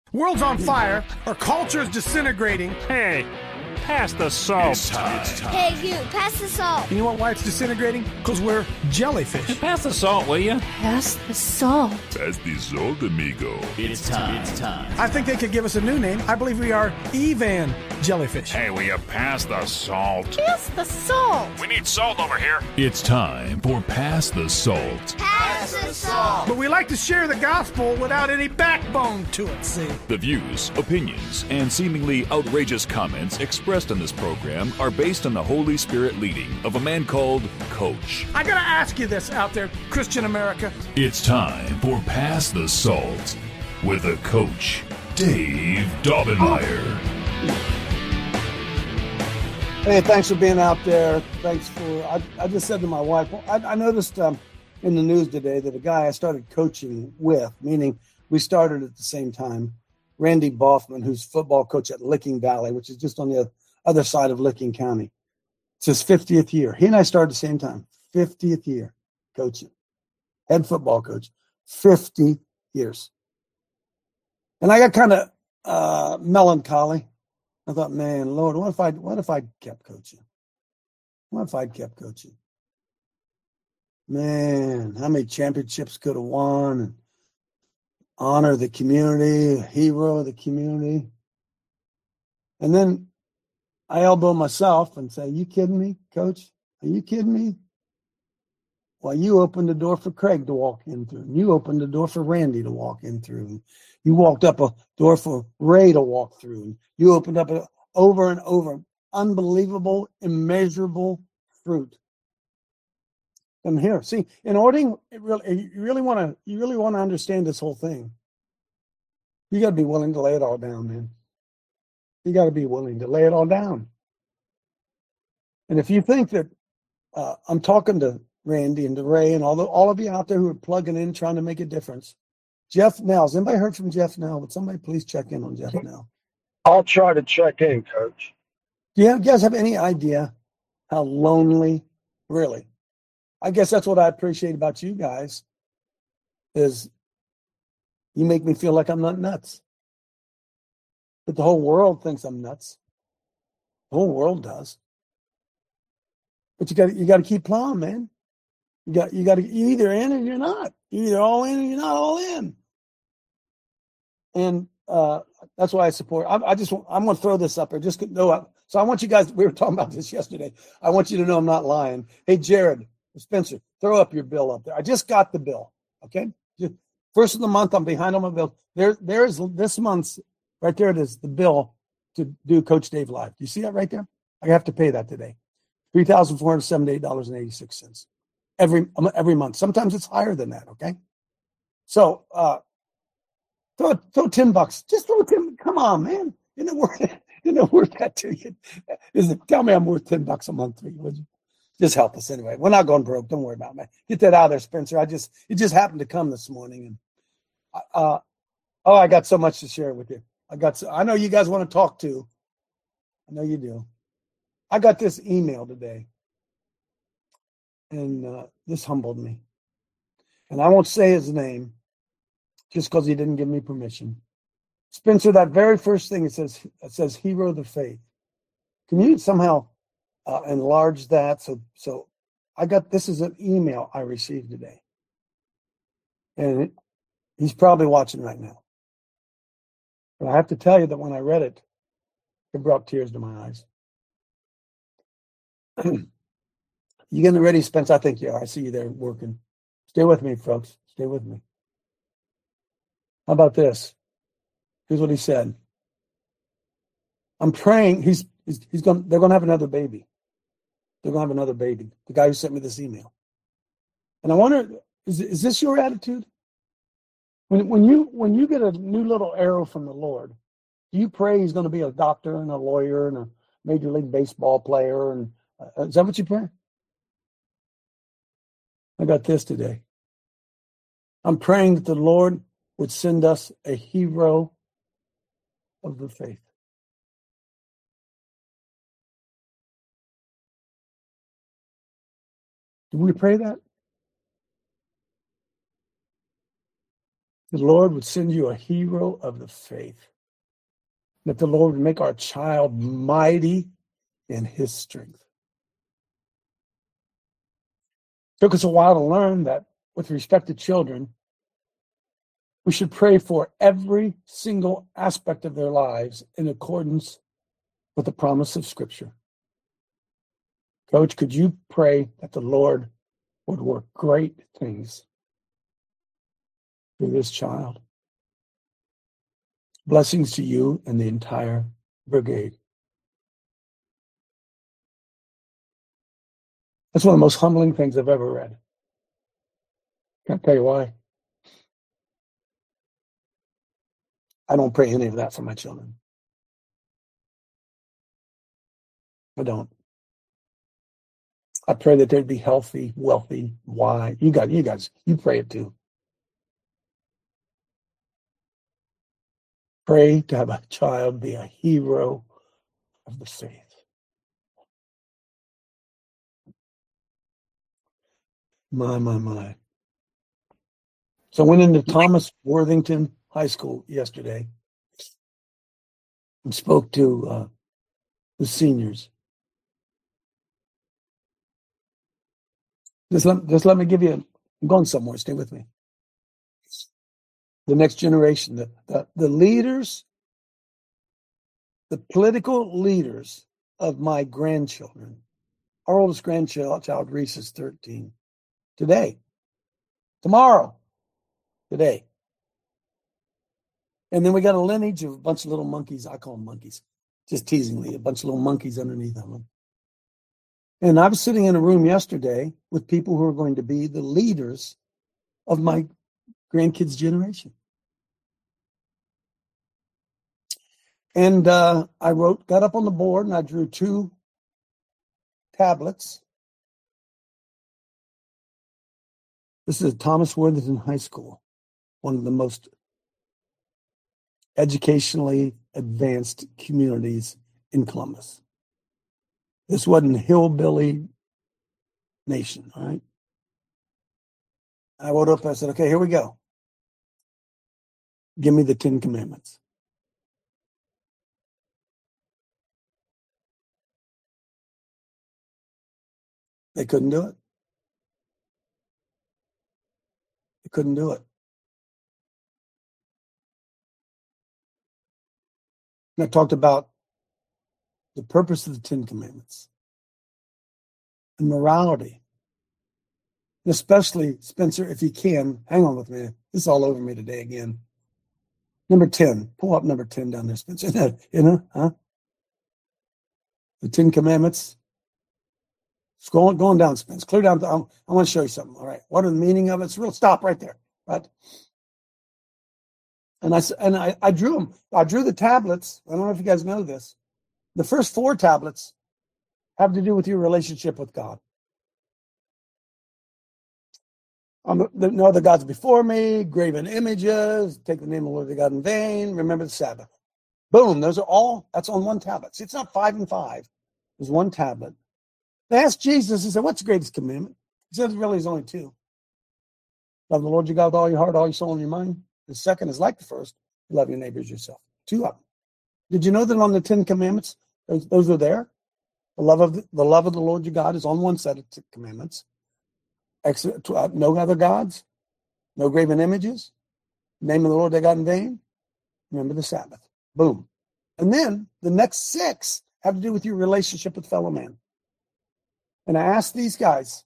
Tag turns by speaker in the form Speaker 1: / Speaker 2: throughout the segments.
Speaker 1: World's on fire. Our culture is disintegrating.
Speaker 2: Hey, pass the salt.
Speaker 3: It's time.
Speaker 4: Hey, you, pass the salt.
Speaker 1: You know why it's disintegrating? Because we're jellyfish.
Speaker 2: Pass the salt, will you?
Speaker 4: Pass the salt.
Speaker 3: Pass the salt, amigo.
Speaker 5: It's time.
Speaker 1: I think they could give us a new name. I believe we are Evan Jellyfish.
Speaker 2: Hey, will you pass the salt?
Speaker 4: Pass the salt.
Speaker 2: We need salt over here.
Speaker 3: It's time for Pass the Salt.
Speaker 4: Pass the salt.
Speaker 1: But we like to share the gospel without any backbone to it, see?
Speaker 3: The views, opinions, and seemingly outrageous comments expressed on this program are based on the Holy Spirit leading of a man called Coach.
Speaker 1: I gotta ask you this out there, Christian America.
Speaker 3: It's time for Pass the Salt with the Coach, Dave Daubenmire.
Speaker 6: Hey, thanks for being out there. Thanks for, I just said to my wife, I noticed in the news today that a guy I started coaching with, meaning we started at the same time, Randy Boffman, who's football coach at Licking Valley, which is just on the other side of Licking County. It's his 50th year. He and I started at the same time, 50th year coaching, head football coach, 50 years. And I got kind of melancholy. I thought, man, Lord, what if I kept coaching? What if I'd kept coaching? Man, how many championships could have won and honor the community, a hero of the community. And then I elbow myself and say, you kidding me, Coach? Are you kidding me? Well, you opened the door for Craig to walk in through. And you opened the door for Randy to walk in through. And you walked up a door for Ray to walk through. And you opened up over and over, unbelievable, immeasurable fruit. I'm here. See, in order, you really want to understand this whole thing. You got to be willing to lay it all down, man. You got to be willing to lay it all down. And if you think that I'm talking to Randy and to Ray and all of you out there who are plugging in, trying to make a difference, Jeff Nell. Has anybody heard from Jeff Nell? Would somebody please check in on Jeff Nell?
Speaker 7: I'll try to check in, Coach.
Speaker 6: Do you guys have any idea how lonely, really? I guess that's what I appreciate about you guys is you make me feel like I'm not nuts. But the whole world thinks I'm nuts. The whole world does. But you got to keep plowing, man. You're either in or you're not. You're either all in or you're not all in. And that's why I support. I'm going to throw this up there. Just know. So I want you guys. We were talking about this yesterday. I want you to know I'm not lying. Hey, Jared, Spencer, throw up your bill up there. I just got the bill. Okay, first of the month. I'm behind on my bill. There is this month's right there. It is the bill to do Coach Dave Live. Do you see that right there? I have to pay that today. $3,478.86 every month. Sometimes it's higher than that. Okay, so throw $10. Just throw 10. Come on, man. Isn't it worth that to you? Tell me I'm worth $10 a month for you, would you? Just help us anyway. We're not going broke. Don't worry about me. Get that out of there, Spencer. It just happened to come this morning, and I got so much to share with you. I know you guys want to talk too. I know you do. I got this email today, and this humbled me. And I won't say his name, just because he didn't give me permission. Spencer, that very first thing it says hero of the faith. Can you somehow enlarge that? So I got, this is an email I received today. And he's probably watching right now. But I have to tell you that when I read it, it brought tears to my eyes. You getting ready, Spence? I think you are. I see you there working. Stay with me, folks. Stay with me. How about this? Here's what he said. I'm praying. They're going to have another baby. They're going to have another baby. The guy who sent me this email. And I wonder, is this your attitude? When you get a new little arrow from the Lord, do you pray he's going to be a doctor and a lawyer and a Major League Baseball player? And is that what you pray? I got this today. I'm praying that the Lord would send us a hero of the faith. Do we pray that? The Lord would send you a hero of the faith. That the Lord would make our child mighty in his strength. Took us a while to learn that with respect to children, we should pray for every single aspect of their lives in accordance with the promise of Scripture. Coach, could you pray that the Lord would work great things through this child? Blessings to you and the entire brigade. That's one of the most humbling things I've ever read. Can't tell you why. I don't pray any of that for my children. I don't. I pray that they'd be healthy, wealthy, wise. You guys, you pray it too. Pray to have a child be a hero of the faith. My. So I went into Thomas Worthington High School yesterday and spoke to the seniors. Just let me give you, I'm going somewhere, stay with me. The next generation, the leaders, the political leaders of my grandchildren. Our oldest grandchild, Reese, is 13. Today. Tomorrow. Today. And then we got a lineage of a bunch of little monkeys. I call them monkeys. Just teasingly, a bunch of little monkeys underneath them. And I was sitting in a room yesterday with people who are going to be the leaders of my grandkids' generation. And I got up on the board and I drew 2 tablets. This is Thomas Worthington High School, one of the most educationally advanced communities in Columbus. This wasn't hillbilly nation, all right? I wrote up, I said, okay, here we go. Give me the 10 Commandments. They couldn't do it. They couldn't do it. And I talked about the purpose of the 10 Commandments and morality. And especially, Spencer, if you can, hang on with me. This is all over me today again. Number 10. Pull up number 10 down there, Spencer. The 10 Commandments. Going down, Spence. Clear down. I want to show you something. All right. What are the meaning of it? It's real. Stop right there. Right. And I drew them. I drew the tablets. I don't know if you guys know this. The first 4 tablets have to do with your relationship with God. No other gods before me, graven images, take the name of the Lord thy God in vain, remember the Sabbath. Boom, those are all, that's on one tablet. See, it's not 5 and 5. There's one tablet. They asked Jesus, he said, what's the greatest commandment? He said, really, there's only 2. Love the Lord your God with all your heart, all your soul, and your mind. The second is like the first, love your neighbor as yourself. 2 of them. Did you know that on the 10 Commandments, those are there? The love of the Lord your God is on one set of commandments. No other gods, no graven images, name of the Lord thy God in vain, remember the Sabbath. Boom. And then the next 6 have to do with your relationship with fellow man. And I asked these guys,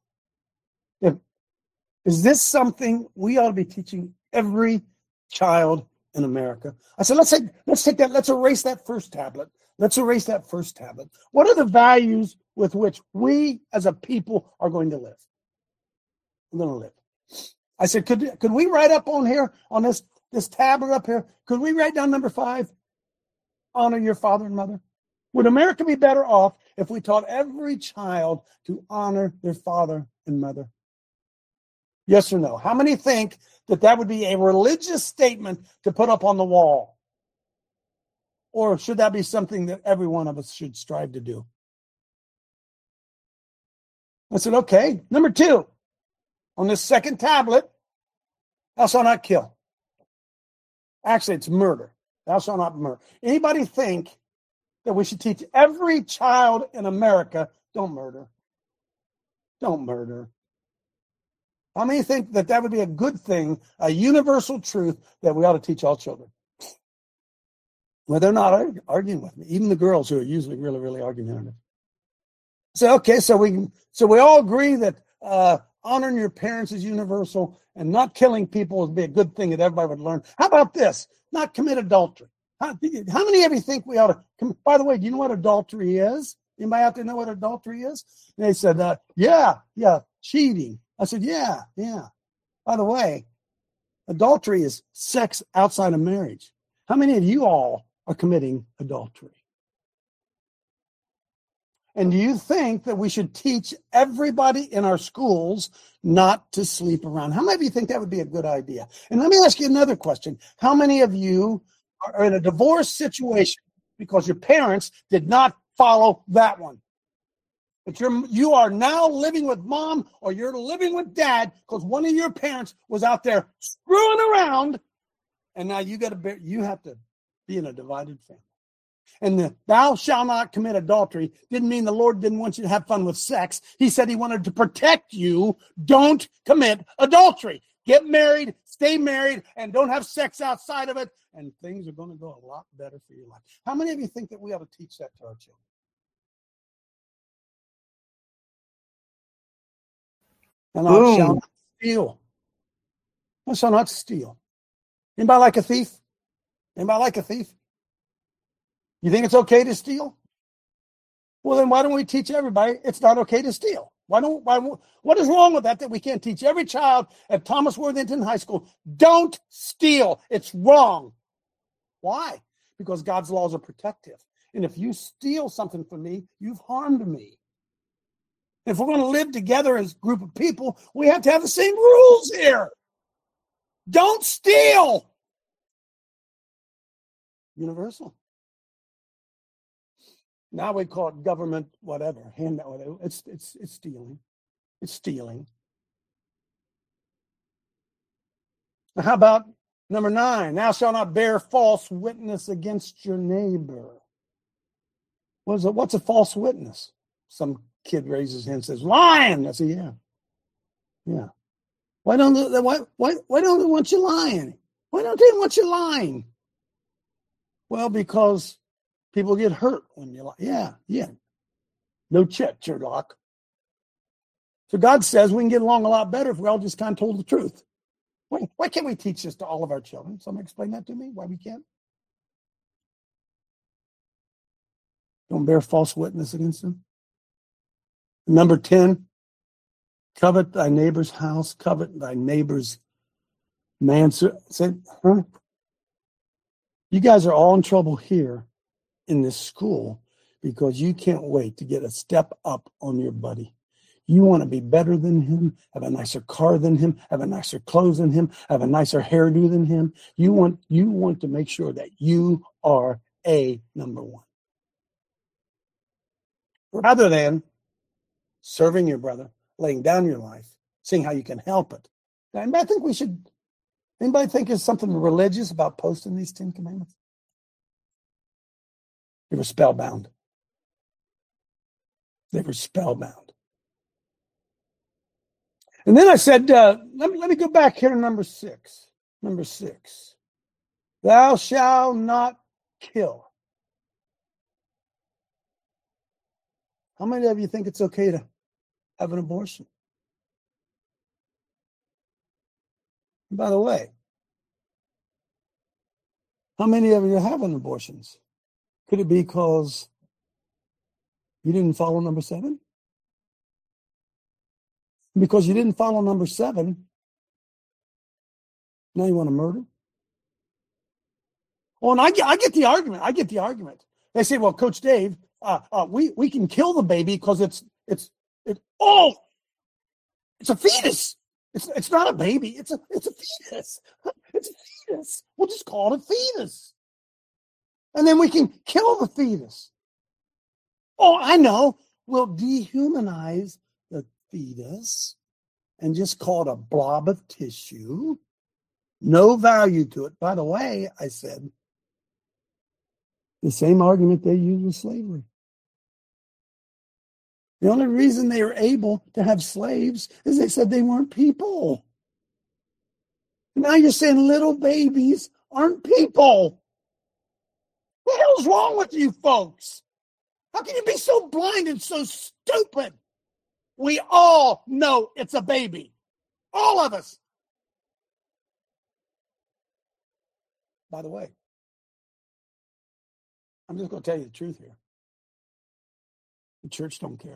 Speaker 6: is this something we ought to be teaching every child in America? I said, let's take that, let's erase that first tablet. Let's erase that first tablet. What are the values with which we as a people are going to live? We're going to live. I said, could we write up on here, on this tablet up here, could we write down number 5? Honor your father and mother. Would America be better off if we taught every child to honor their father and mother? Yes or no? How many think that would be a religious statement to put up on the wall? Or should that be something that every one of us should strive to do? I said, okay. Number 2, on this second tablet, thou shalt not kill. Actually, it's murder. Thou shalt not murder. Anybody think that we should teach every child in America, don't murder? Don't murder. How many think that that would be a good thing, a universal truth that we ought to teach all children? Well, they're not arguing with me. Even the girls who are usually really, really argumentative. So, okay, so we all agree that honoring your parents is universal and not killing people would be a good thing that everybody would learn. How about this? Not commit adultery. How many of you think we ought to? By the way, do you know what adultery is? Anybody out there know what adultery is? And they said, yeah, cheating. I said, yeah. By the way, adultery is sex outside of marriage. How many of you all are committing adultery? And do you think that we should teach everybody in our schools not to sleep around? How many of you think that would be a good idea? And let me ask you another question. How many of you are in a divorce situation because your parents did not follow that one? But you are now living with mom or you're living with dad because one of your parents was out there screwing around, and now you have to be in a divided family. And the thou shalt not commit adultery didn't mean the Lord didn't want you to have fun with sex. He said he wanted to protect you. Don't commit adultery. Get married, stay married, and don't have sex outside of it, and things are going to go a lot better for your life. How many of you think that we ought to teach that to our children? And I shall not steal. I shall not steal. Anybody like a thief? Anybody like a thief? You think it's okay to steal? Well, then why don't we teach everybody it's not okay to steal? What is wrong with that we can't teach every child at Thomas Worthington High School, don't steal. It's wrong. Why? Because God's laws are protective. And if you steal something from me, you've harmed me. If we're going to live together as a group of people, we have to have the same rules here. Don't steal. Universal. Now we call it government whatever, handout whatever. It's stealing. It's stealing. Now how about number 9? Thou shalt not bear false witness against your neighbor. What's a false witness? Some kid raises his hand and says, lying. I say, yeah. Why don't they want you lying? Why don't they want you lying? Well, because people get hurt when you lie. Yeah. No check, Sherlock. So God says we can get along a lot better if we all just kind of told the truth. Why can't we teach this to all of our children? Somebody explain that to me, why we can't? Don't bear false witness against them. Number 10, covet thy neighbor's house, covet thy neighbor's mansion. You guys are all in trouble here in this school because you can't wait to get a step up on your buddy. You want to be better than him, have a nicer car than him, have a nicer clothes than him, have a nicer hairdo than him. You want to make sure that you are number 1. Rather than serving your brother, laying down your life, seeing how you can help it. Anybody think there's something religious about posting these 10 commandments? They were spellbound. And then I said, let me go back here to number 6. Number 6. Thou shalt not kill. How many of you think it's okay to have an abortion? And by the way, how many of you are having abortions? Could it be because you didn't follow number 7? Because you didn't follow number 7, now you want to murder? Oh, and I get the argument. They say, well, Coach Dave, we can kill the baby because it's a fetus. It's not a baby. It's a fetus. It's a fetus. We'll just call it a fetus. And then we can kill the fetus. Oh, I know. We'll dehumanize the fetus and just call it a blob of tissue. No value to it. By the way, I said, the same argument they used with slavery. The only reason they were able to have slaves is they said they weren't people. Now you're saying little babies aren't people. What the hell's wrong with you folks? How can you be so blind and so stupid? We all know it's a baby. All of us. By the way, I'm just going to tell you the truth here. The church don't care.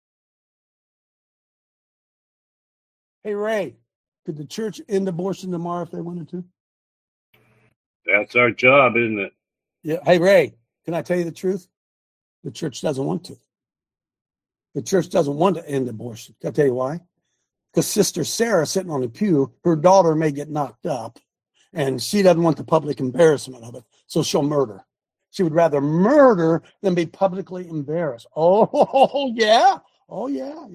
Speaker 6: Hey, Ray, could the church end abortion tomorrow if they wanted to?
Speaker 7: That's our job, isn't it?
Speaker 6: Yeah. Hey, Ray, can I tell you the truth? The church doesn't want to. The church doesn't want to end abortion. Can I tell you why? Because Sister Sarah sitting on the pew, her daughter may get knocked up, and she doesn't want the public embarrassment of it, so she'll murder. She would rather murder than be publicly embarrassed. Oh, yeah. Oh, yeah.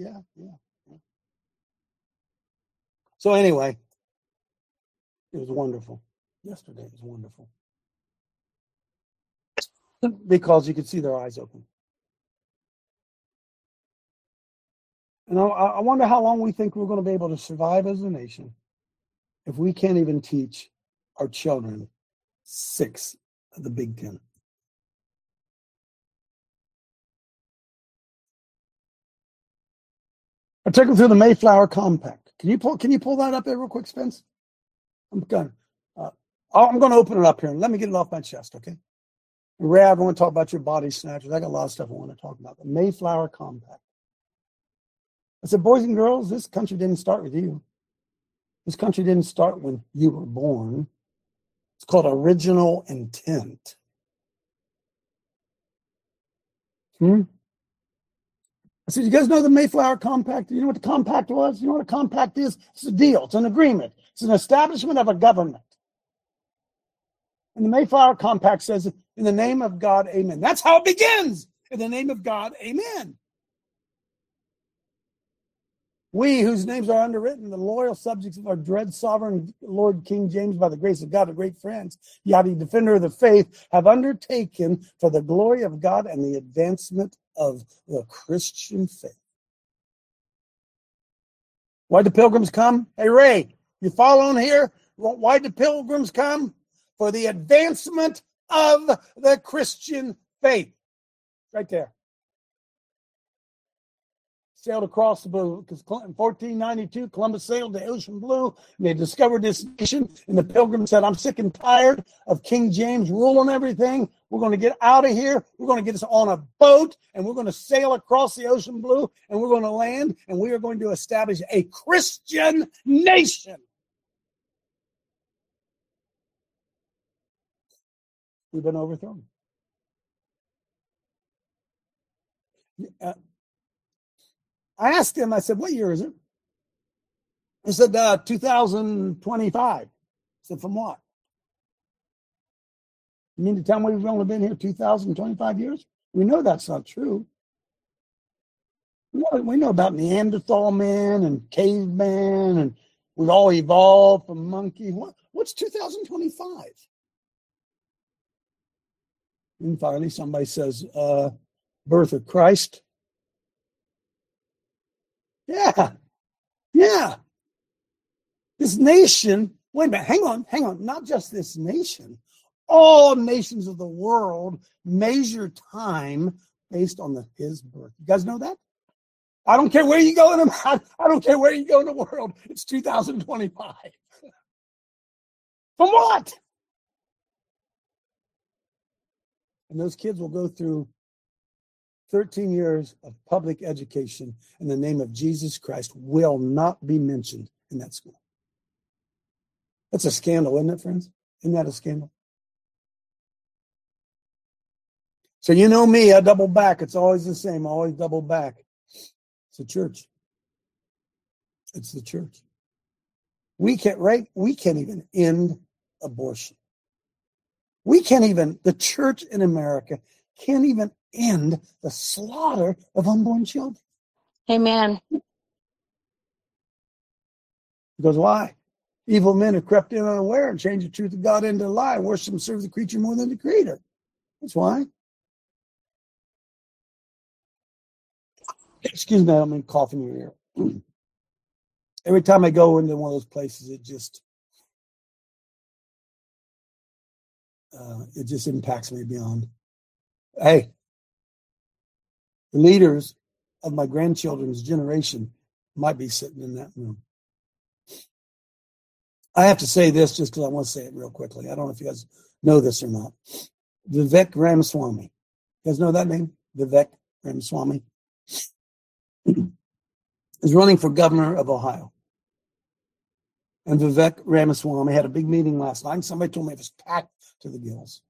Speaker 6: So anyway, it was wonderful. Yesterday was wonderful. Because you could see their eyes open. And I wonder how long we think we're going to be able to survive as a nation if we can't even teach our children 6 of the Big Ten. I took them through the Mayflower Compact. Can you pull that up there real quick, Spence? I'm going to open it up here and let me get it off my chest, okay? Ray, I want to talk about your body snatchers. I got a lot of stuff I want to talk about. The Mayflower Compact. I said, boys and girls, this country didn't start with you. This country didn't start when you were born. It's called original intent. I said, you guys know the Mayflower Compact? You know what the compact was? You know what a compact is? It's a deal. It's an agreement. It's an establishment of a government. And the Mayflower Compact says, in the name of God, amen. That's how it begins. In the name of God, amen. We, whose names are underwritten, the loyal subjects of our dread sovereign Lord King James, by the grace of God, a great friends, Yadi, defender of the faith, have undertaken for the glory of God and the advancement of the Christian faith. Why do pilgrims come? Hey, Ray, you following here? Why do pilgrims come? For the advancement of the Christian faith. Right there. Sailed across the blue, because in 1492, Columbus sailed the ocean blue, and they discovered this nation, and the pilgrims said, I'm sick and tired of King James ruling everything. We're going to get out of here. We're going to get us on a boat, and we're going to sail across the ocean blue, and we're going to land, and we are going to establish a Christian nation. We've been overthrown. I asked him, I said, what year is it? He said, 2025. I said, from what? You mean to tell me we've only been here 2,025 years? We know that's not true. We know about Neanderthal men and cavemen, and we've all evolved from monkey. What's 2025? And finally, somebody says, birth of Christ. Yeah. This nation, wait a minute, hang on. Not just this nation. All nations of the world measure time based on his birth. You guys know that? I don't care where you go in I don't care where you go in the world. It's 2025. From what? And those kids will go through 13 years of public education in the name of Jesus Christ will not be mentioned in that school. That's a scandal, isn't it, friends? Isn't that a scandal? So you know me, I double back. It's always the same. I always double back. It's the church. It's the church. We can't even end abortion. The church in America can't even end the slaughter of unborn children.
Speaker 5: Amen.
Speaker 6: Because why? Evil men have crept in unaware and changed the truth of God into a lie and worship and serve the creature more than the creator. That's why. Excuse me, I don't mean cough in your ear. Every time I go into one of those places, it just impacts me beyond. Hey, the leaders of my grandchildren's generation might be sitting in that room. I have to say this just because I want to say it real quickly. I don't know if you guys know this or not. Vivek Ramaswamy. You guys know that name? Vivek Ramaswamy is running for governor of Ohio. And Vivek Ramaswamy had a big meeting last night. And somebody told me it was packed to the gills.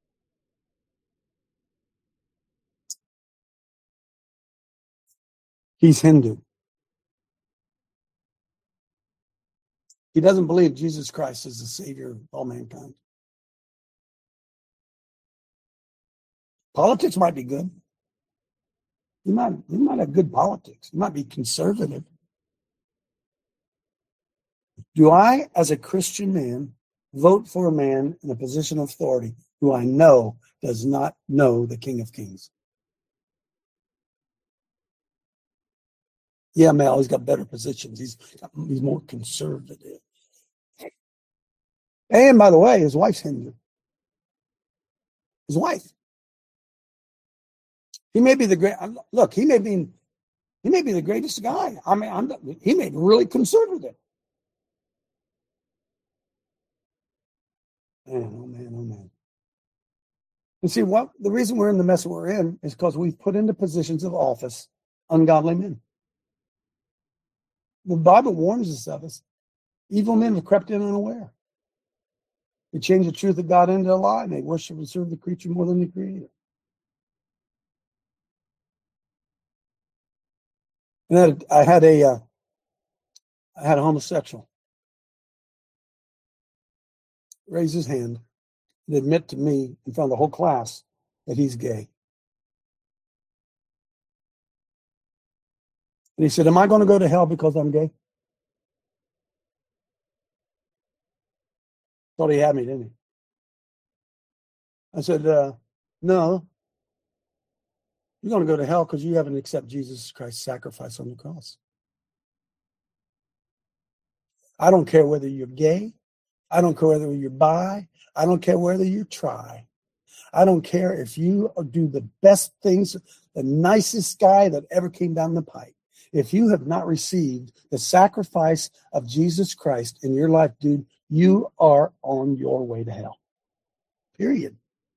Speaker 6: He's Hindu. He doesn't believe Jesus Christ is the Savior of all mankind. Politics might be good. He might have good politics. He might be conservative. Do I, as a Christian man, vote for a man in a position of authority who I know does not know the King of Kings? Yeah, Mel, he's got better positions. He's more conservative. And by the way, his wife's Hindu. His wife. He may be the great. Look, he may be the greatest guy. I mean, he may be really conservative. Man, oh man, oh man. And see, the reason we're in the mess we're in is because we've put into positions of office ungodly men. The Bible warns us of us. Evil men have crept in unaware. They change the truth of God into a lie, and they worship and serve the creature more than the creator. And I had a homosexual raise his hand and admit to me in front of the whole class that he's gay. And he said, "Am I going to go to hell because I'm gay?" Thought he had me, didn't he? I said, no. You're going to go to hell because you haven't accepted Jesus Christ's sacrifice on the cross. I don't care whether you're gay. I don't care whether you're bi. I don't care whether you're tri. I don't care if you do the best things, the nicest guy that ever came down the pipe. If you have not received the sacrifice of Jesus Christ in your life, dude, you are on your way to hell. Period.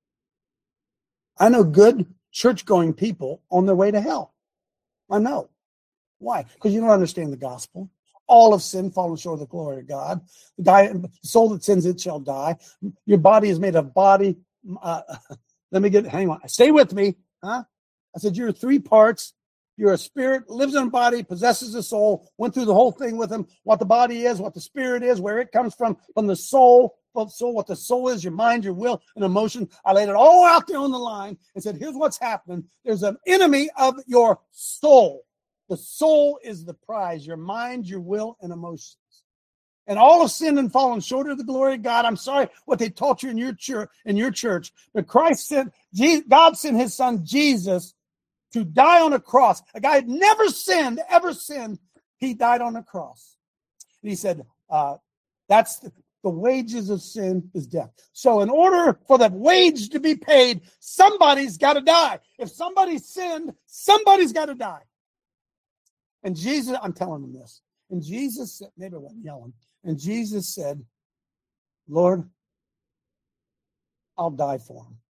Speaker 6: I know good church-going people on their way to hell. I know. Why? Because you don't understand the gospel. All of sin, fallen short of the glory of God. The soul that sins, it shall die. Your body is made of body. Hang on. Stay with me. Huh? I said, you're 3 parts. You're a spirit, lives in a body, possesses a soul, went through the whole thing with him, what the body is, what the spirit is, where it comes from the soul, what the soul is, your mind, your will, and emotion. I laid it all out there on the line and said, here's what's happening. There's an enemy of your soul. The soul is the prize, your mind, your will, and emotions. And all have sinned and fallen short of the glory of God. I'm sorry what they taught you in your church, but God sent his son Jesus to die on a cross. A guy had never sinned, ever sinned. He died on a cross. And he said, that's the wages of sin is death. So in order for that wage to be paid, somebody's got to die. If somebody sinned, somebody's got to die. And Jesus, I'm telling them this. And Jesus said, maybe I wasn't yelling. And Jesus said, Lord, I'll die for him.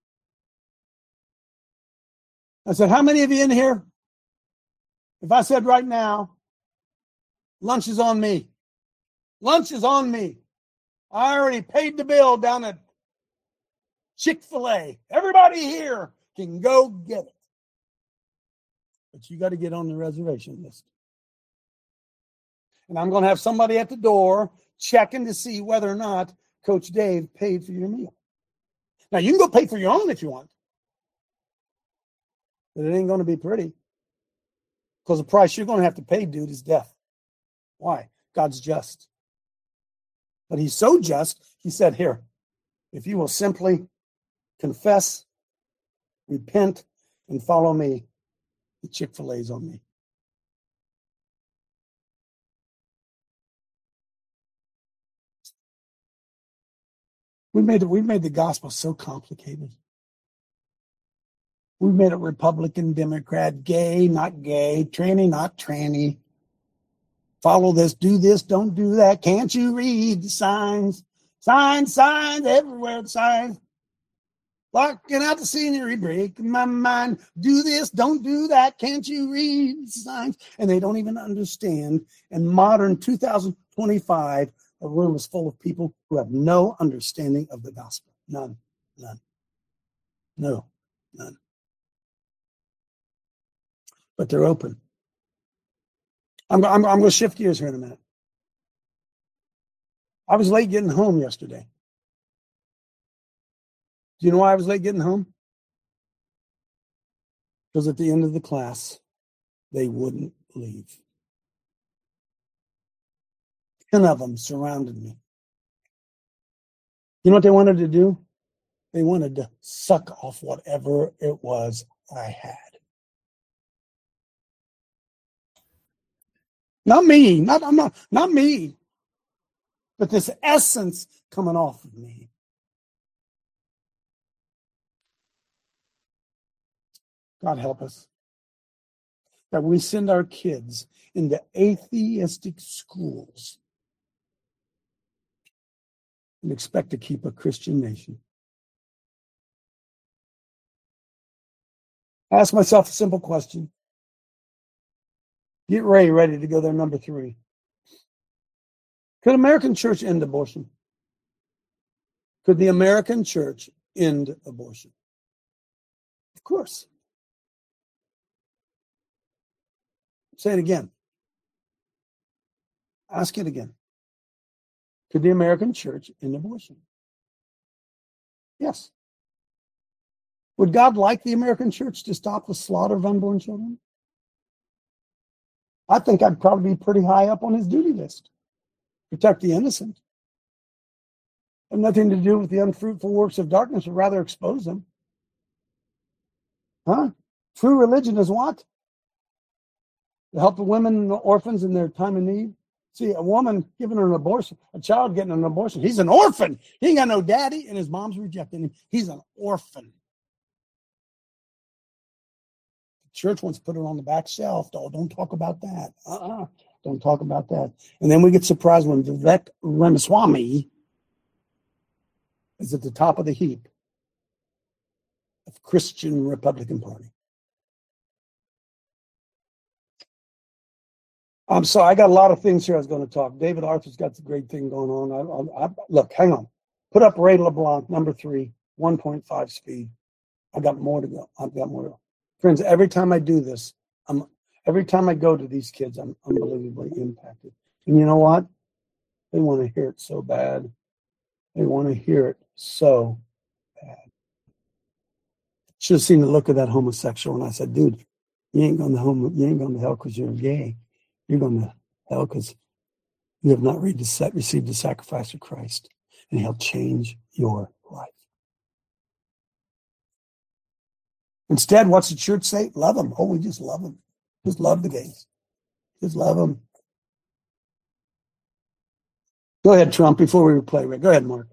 Speaker 6: I said, how many of you in here, if I said right now, lunch is on me. Lunch is on me. I already paid the bill down at Chick-fil-A. Everybody here can go get it. But you got to get on the reservation list. And I'm going to have somebody at the door checking to see whether or not Coach Dave paid for your meal. Now, you can go pay for your own if you want. But it ain't going to be pretty. Because the price you're going to have to pay, dude, is death. Why? God's just. But he's so just, he said, here, if you will simply confess, repent, and follow me, the Chick-fil-A's on me. We've made the gospel so complicated. We've made it Republican, Democrat, gay, not gay, tranny, not tranny. Follow this, do this, don't do that. Can't you read the signs? Signs, everywhere, signs. Blocking out the scenery, breaking my mind. Do this, don't do that. Can't you read the signs? And they don't even understand. In modern 2025, a room is full of people who have no understanding of the gospel. None. No, none. But they're open. I'm going to shift gears here in a minute. I was late getting home yesterday. Do you know why I was late getting home? Because at the end of the class, they wouldn't leave. 10 of them surrounded me. You know what they wanted to do? They wanted to suck off whatever it was I had. Not me, not me, but this essence coming off of me. God help us. That we send our kids into atheistic schools and expect to keep a Christian nation. I ask myself a simple question. Get ready to go there, number 3. Could American church end abortion? Could the American church end abortion? Of course. Say it again. Ask it again. Could the American church end abortion? Yes. Would God like the American church to stop the slaughter of unborn children? I think I'd probably be pretty high up on his duty list. Protect the innocent. Have nothing to do with the unfruitful works of darkness, but rather expose them. Huh? True religion is what? To help the women and the orphans in their time of need. See, a woman giving her an abortion, a child getting an abortion, he's an orphan. He ain't got no daddy, and his mom's rejecting him. He's an orphan. Church wants to put it on the back shelf. Oh, don't talk about that. Don't talk about that. And then we get surprised when Vivek Ramaswamy is at the top of the heap of Christian Republican Party. So I got a lot of things here I was going to talk. David Arthur's got the great thing going on. Look, hang on. Put up Ray LeBlanc, number 3, 1.5 speed. I got more to go. Friends, every time I do this, every time I go to these kids, I'm unbelievably impacted. And you know what? They want to hear it so bad. They want to hear it so bad. Should have seen the look of that homosexual when I said, dude, you ain't going to hell because you're gay. You're going to hell because you have not received the sacrifice of Christ, and he'll change your life. Instead, what's the church say? Love them. Oh, we just love them. Just love the gays. Just love them. Go ahead, Trump, before we play. Go ahead, Mark.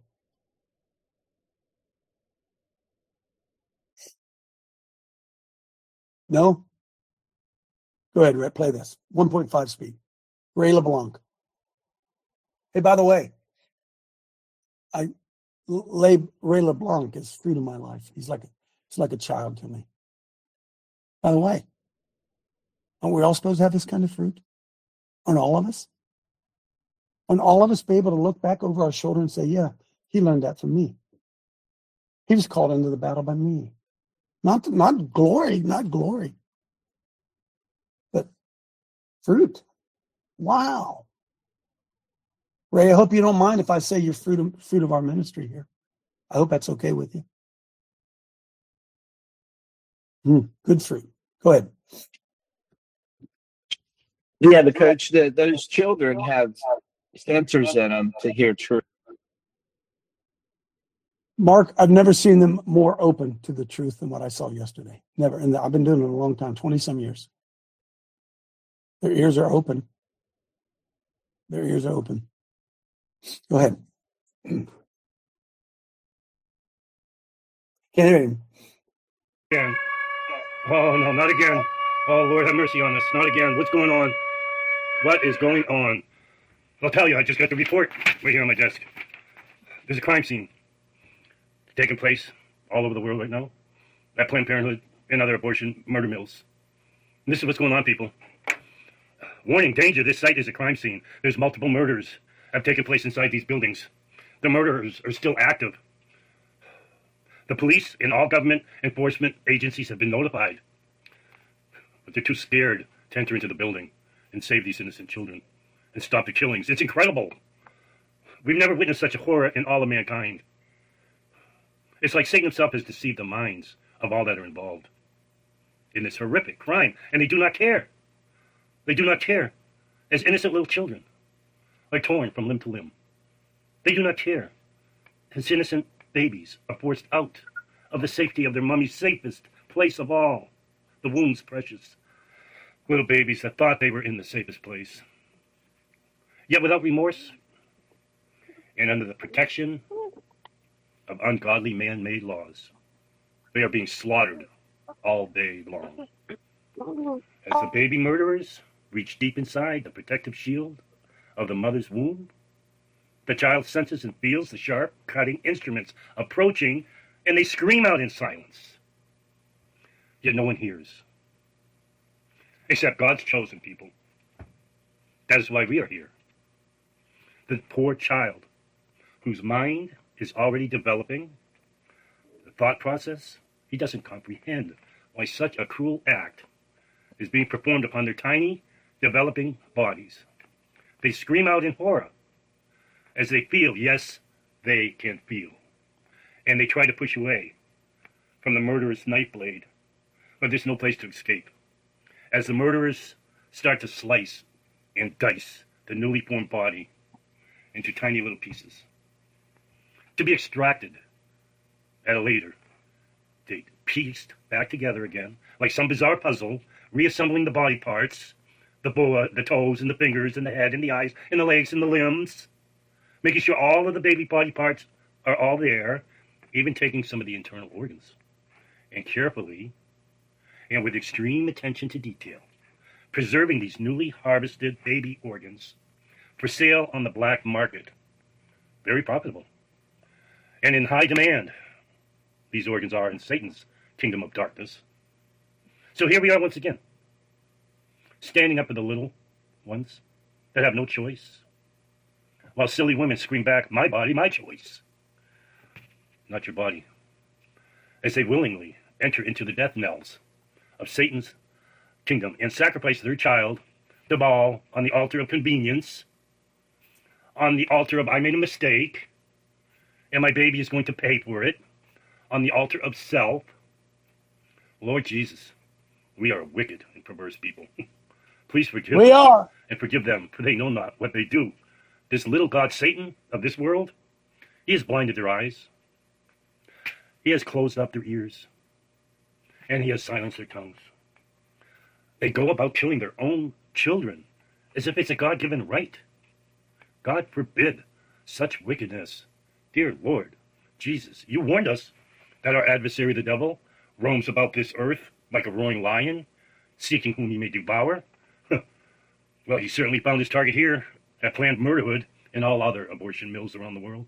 Speaker 6: No? Go ahead, Rhett, play this. 1.5 speed. Ray LeBlanc. Hey, by the way, Ray LeBlanc is fruit of my life. He's like a child to me. By the way, aren't we all supposed to have this kind of fruit? Aren't all of us? Aren't all of us be able to look back over our shoulder and say, yeah, he learned that from me. He was called into the battle by me. Not glory, but fruit. Wow. Ray, I hope you don't mind if I say you're fruit of our ministry here. I hope that's okay with you. Good fruit. Go ahead.
Speaker 5: Yeah, the coach, those children have sensors in them to hear truth.
Speaker 6: Mark, I've never seen them more open to the truth than what I saw yesterday. Never. And I've been doing it a long time, 20-some years. Their ears are open. Their ears are open. Go ahead. Can't hear him.
Speaker 8: Again. Oh, no, not again. Oh, Lord, have mercy on us. Not again. What's going on? What is going on? I'll tell you, I just got the report right here on my desk. There's a crime scene taking place all over the world right now at Planned Parenthood and other abortion murder mills. And this is what's going on, people. Warning, danger, this site is a crime scene. There's multiple murders have taken place inside these buildings. The murderers are still active. The police and all government enforcement agencies have been notified, but they're too scared to enter into the building and save these innocent children and stop the killings. It's incredible. We've never witnessed such a horror in all of mankind. It's like Satan himself has deceived the minds of all that are involved in this horrific crime, and they do not care. They do not care. As innocent little children are torn from limb to limb. They do not care. As innocent babies are forced out of the safety of their mummy's safest place of all, the womb's precious. Little babies that thought they were in the safest place. Yet without remorse and under the protection of ungodly man-made laws, they are being slaughtered all day long. As the baby murderers reach deep inside the protective shield of the mother's womb, the child senses and feels the sharp, cutting instruments approaching, and they scream out in silence. Yet no one hears, except God's chosen people. That is why we are here. The poor child, whose mind is already developing the thought process, he doesn't comprehend why such a cruel act is being performed upon their tiny, developing bodies. They scream out in horror as they feel, yes, they can feel. And they try to push away from the murderous knife blade, but there's no place to escape. As the murderers start to slice and dice the newly formed body into tiny little pieces, to be extracted at a later date, pieced back together again, like some bizarre puzzle, reassembling the body parts, the boa, the toes, and the fingers, and the head, and the eyes, and the legs, and the limbs, making sure all of the baby body parts are all there, even taking some of the internal organs, and carefully, and with extreme attention to detail, preserving these newly harvested baby organs for sale on the black market. Very profitable. And in high demand. These organs are in Satan's kingdom of darkness. So here we are once again, standing up for the little ones that have no choice, while silly women scream back, my body, my choice. Not your body. As they willingly enter into the death knells of Satan's kingdom and sacrifice their child, the ball, on the altar of convenience, on the altar of I made a mistake, and my baby is going to pay for it, on the altar of self. Lord Jesus, we are wicked and perverse people. Please forgive us and forgive them, for they know not what they do. This little god Satan of this world, he has blinded their eyes. He has closed up their ears. And he has silenced their tongues. They go about killing their own children as if it's a God-given right. God forbid such wickedness. Dear Lord Jesus, you warned us that our adversary, the devil, roams about this earth like a roaring lion, seeking whom he may devour. Well, he certainly found his target here at Planned Murderhood and all other abortion mills around the world.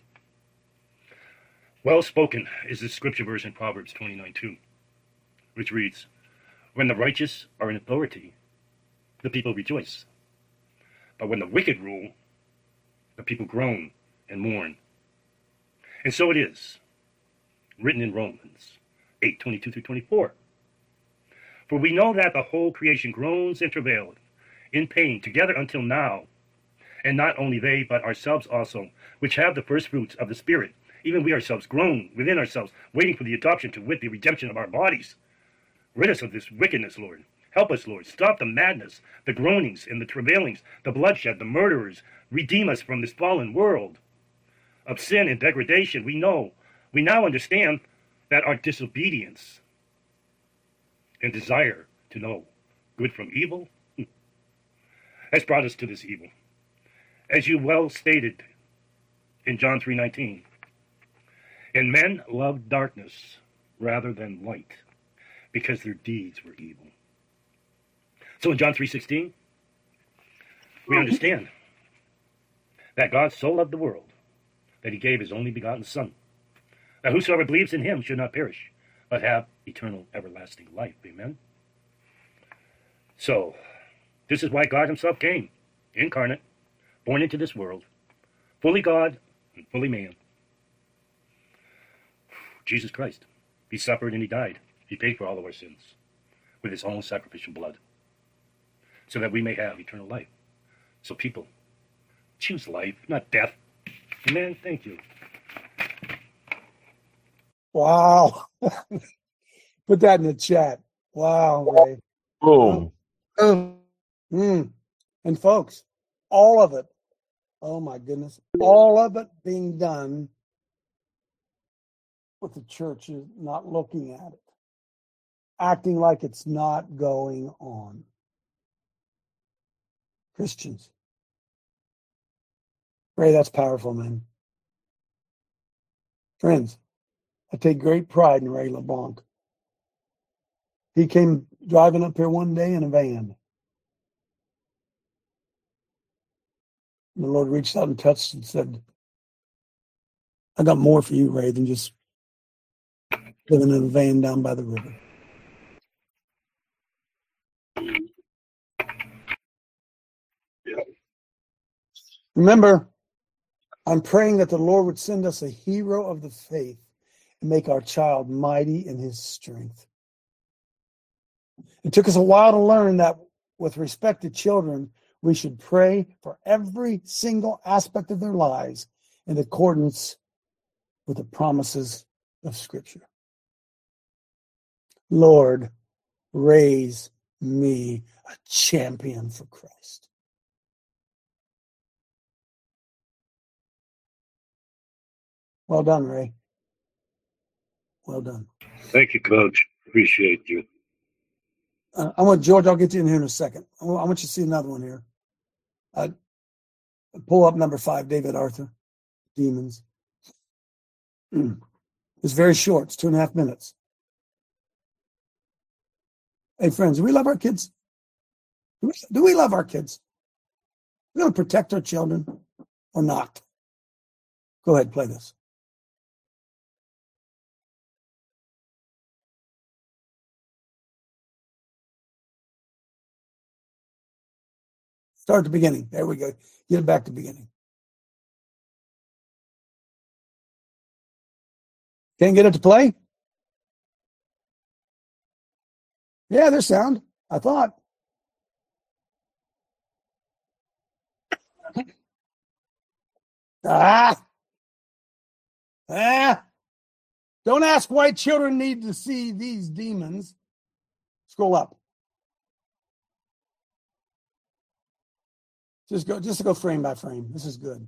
Speaker 8: Well spoken is this scripture verse in Proverbs 29:2, which reads, when the righteous are in authority, the people rejoice. But when the wicked rule, the people groan and mourn. And so it is, written in Romans 8:22-24. For we know that the whole creation groans and travaileth in pain together until now. And not only they, but ourselves also, which have the first fruits of the Spirit, even we ourselves groan within ourselves, waiting for the adoption, to wit, the redemption of our bodies. Rid us of this wickedness, Lord. Help us, Lord. Stop the madness, the groanings and the travailings, the bloodshed, the murderers. redeem us from this fallen world of sin and degradation. We now understand that our disobedience and desire to know good from evil has brought us to this evil. As you well stated in John 3:19, and men loved darkness rather than light because their deeds were evil. So in John 3:16, we understand that God so loved the world that he gave his only begotten Son, that whosoever believes in him should not perish, but have eternal everlasting life. Amen? So, this is why God himself came, incarnate, born into this world, fully God and fully man. Jesus Christ. He suffered and he died. He paid for all of our sins with his own sacrificial blood, so that we may have eternal life. So people, choose life, not death. Amen. Thank you.
Speaker 6: Wow. Put that in the chat. Wow, Ray.
Speaker 7: Boom.
Speaker 6: And folks, all of it, oh my goodness, all of it being done with the church is not looking at it, acting like it's not going on. Christians. Ray, that's powerful, man. Friends, I take great pride in Ray LeBlanc. He came driving up here one day in a van. The Lord reached out and touched and said, I got more for you, Ray, than just living in a van down by the river. Remember, I'm praying that the Lord would send us a hero of the faith and make our child mighty in his strength. It took us a while to learn that with respect to children, we should pray for every single aspect of their lives in accordance with the promises of Scripture. Lord, raise me a champion for Christ. Well done, Ray. Well done.
Speaker 7: Thank you, Coach. Appreciate you.
Speaker 6: I want George, I'll get you in here in a second. I want you to see another one here. Pull up number 5, David Arthur, Demons. It's very short. It's 2.5 minutes. Hey, friends, do we love our kids? Do we love our kids? We going to protect our children or not? Go ahead, play this. Start at the beginning. There we go. Get it back to the beginning. Can't get it to play? Yeah, there's sound. I thought. Don't ask why children need to see these demons. Scroll up. Just go frame by frame. This is good.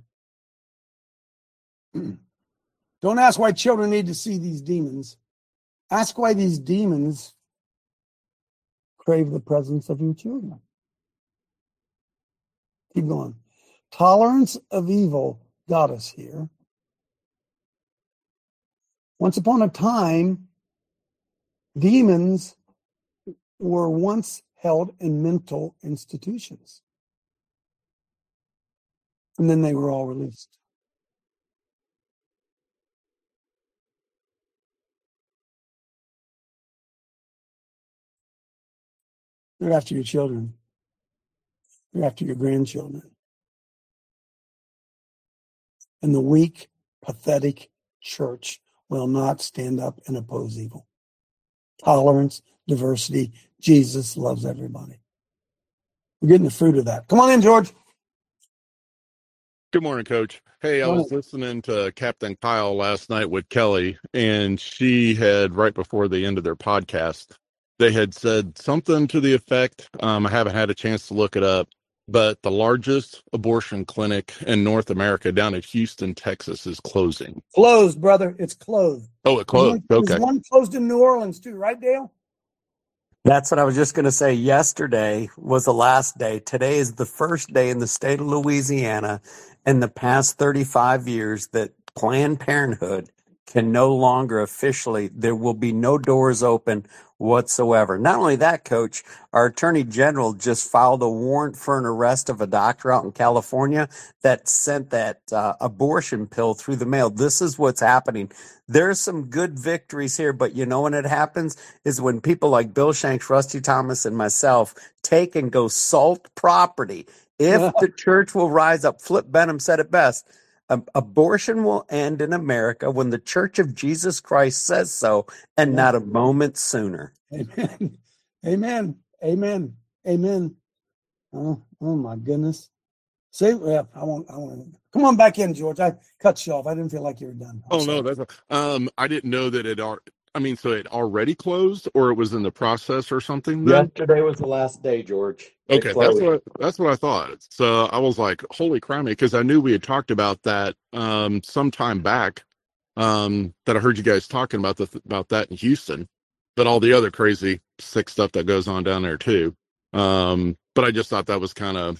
Speaker 6: Don't ask why children need to see these demons. Ask why these demons crave the presence of your children. Keep going. Tolerance of evil got us here. Once upon a time, demons were once held in mental institutions. And then they were all released. They're after your children. They're after your grandchildren. And the weak, pathetic church will not stand up and oppose evil. Tolerance, diversity. Jesus loves everybody. We're getting the fruit of that. Come on in, George.
Speaker 9: Good morning, Coach. Hey, I was listening to Captain Kyle last night with Kelly, and she had, right before the end of their podcast, they had said something to the effect, I haven't had a chance to look it up, but the largest abortion clinic in North America down in Houston, Texas, is closing.
Speaker 6: Closed, brother. It's closed.
Speaker 9: Oh, it closed. Okay.
Speaker 6: There's one closed in New Orleans too, right, Dale?
Speaker 10: That's what I was just going to say. Yesterday was the last day. Today is the first day in the state of Louisiana in the past 35 years that Planned Parenthood can no longer officially, there will be no doors open whatsoever. Not only that, Coach, our Attorney General just filed a warrant for an arrest of a doctor out in California that sent that abortion pill through the mail. This is what's happening. There's some good victories here, but you know when it happens is when people like Bill Shanks, Rusty Thomas, and myself take and go salt property. If the church will rise up, Flip Benham said it best. Abortion will end in America when the Church of Jesus Christ says so, and not a moment sooner.
Speaker 6: Amen. Amen. Amen. Amen. Oh my goodness. See, yeah, I won't. Come on back in, George. I cut you off. I didn't feel like you were done.
Speaker 9: No, that's I didn't know that so it already closed, or it was in the process or something then?
Speaker 10: Yesterday was the last day, George.
Speaker 9: Okay, that's what I thought. So I was like, holy crap, because I knew we had talked about that some time back, that I heard you guys talking about that in Houston, but all the other crazy sick stuff that goes on down there too. But I just thought that was kind of